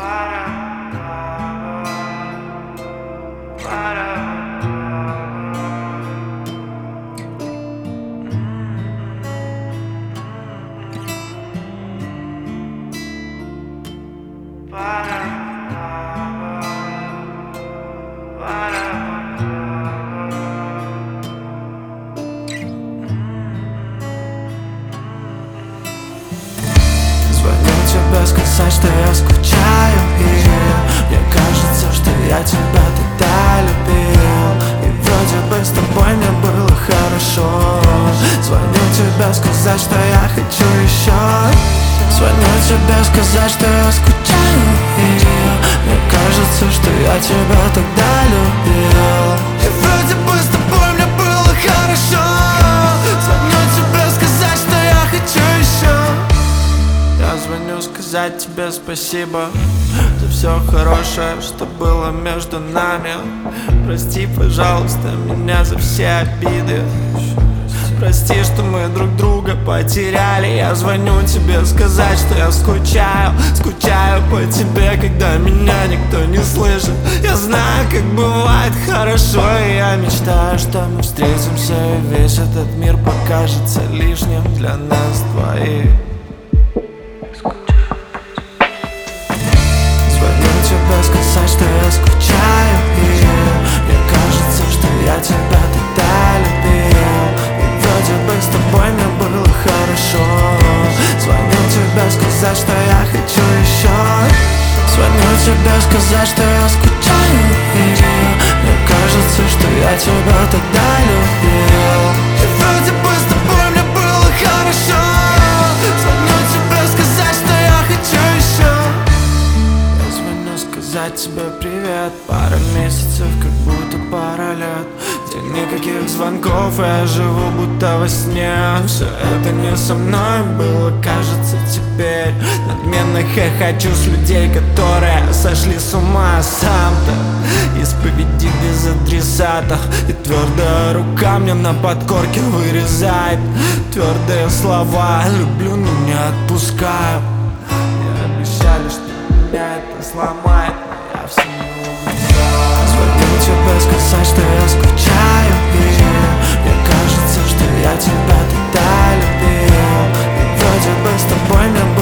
Сказать, что я скучаю, и мне кажется, что я тебя тогда любил, и вроде бы с тобой мне было хорошо. Звоню тебе сказать, что я хочу еще. Звоню тебе сказать, что я скучаю, и мне кажется, что я тебя тогда любил, и вроде бы с тобой мне было хорошо. Звоню тебе сказать, что я хочу еще. Я звоню сказать тебе спасибо за все хорошее, что было между нами. Прости, пожалуйста, меня за все обиды. Прости, что мы друг друга потеряли. Я звоню тебе сказать, что я скучаю. Скучаю по тебе, когда меня никто не слышит. Я знаю, как бывает хорошо, и я мечтаю, что мы встретимся, и весь этот мир покажется лишним для нас двоих. Сказать, что я скучаю, и мне кажется, что я тебя тогда любил, и вроде бы с тобой мне было хорошо. Звоню тебе сказать, что я хочу еще. Звоню тебе сказать, что я скучаю, и мне кажется, что я тебя тогда любил, и вроде бы с тобой мне было хорошо. Звоню тебе сказать, что я хочу еще. Сказать тебе привет. Пара месяцев, как будто пара лет, где никаких звонков, я живу будто во сне. Все это не со мной было, кажется, теперь. Надменно хохочу с людей, которые сошли с ума. Сам-то исповеди без адресатов, и твердая рука мне на подкорке вырезает твердые слова: люблю, но не отпускаю. Мне обещали, что меня это сломает, но я все не улыбаюсь. Звоню тебе сказать, что я скучаю, и мне кажется, что я тебя тогда любил, и вроде бы с тобой мне